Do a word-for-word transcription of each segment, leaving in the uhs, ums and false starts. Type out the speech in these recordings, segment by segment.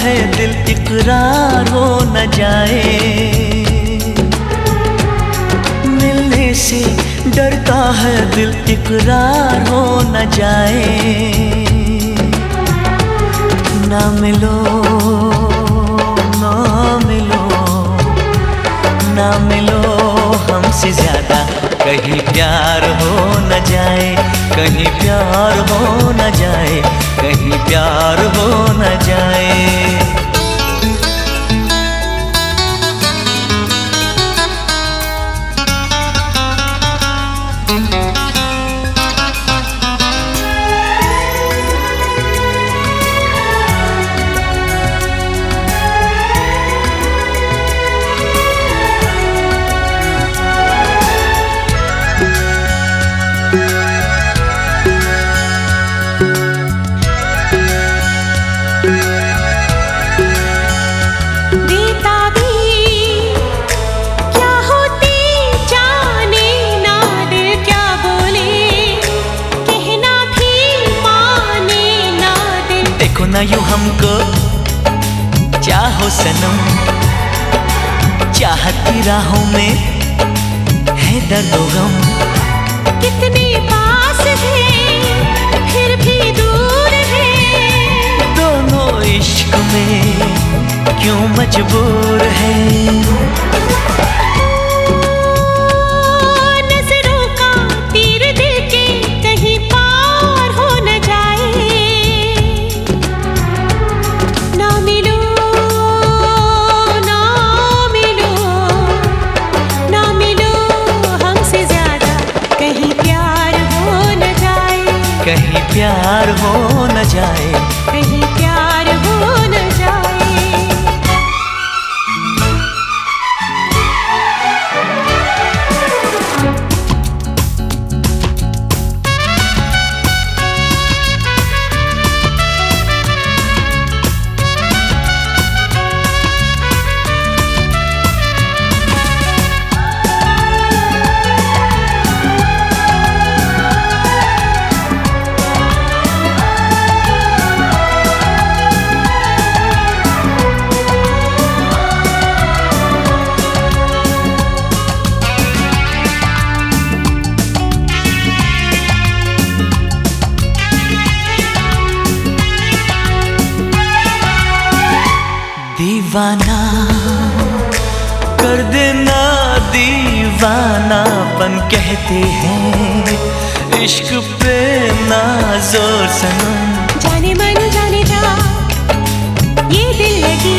है दिल इकरार हो न जाए, मिलने से डरता है दिल इकरार हो न जाए। ना मिलो ना मिलो ना मिलो हमसे ज्यादा, कहीं प्यार हो न जाए, कहीं प्यार हो न जाए, कहीं प्यार हो न जाए। ना यूं हमको चाहो सनम, चाहत की राहों में है दर्द गम। कितने पास है फिर भी दूर है, दोनों इश्क में क्यों मजबूर है। कहीं प्यार हो न जाए, कहीं प्यार हो न जाए। दीवाना कर देना दीवानापन कहते हैं, इश्क पे ना जोर सनम। जाने मन जाने जा ये दिल लगी,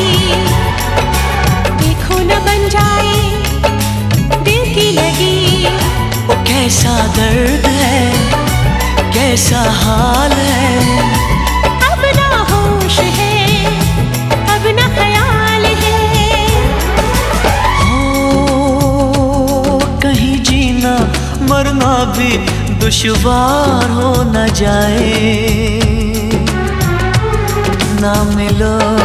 देखो न बन जाए दिल की लगी। वो कैसा दर्द है कैसा हाल है, अब ना होश है अब ना ख्याल है। हो कहीं जीना मरना भी दुश्वार हो न जाए। ना मिलो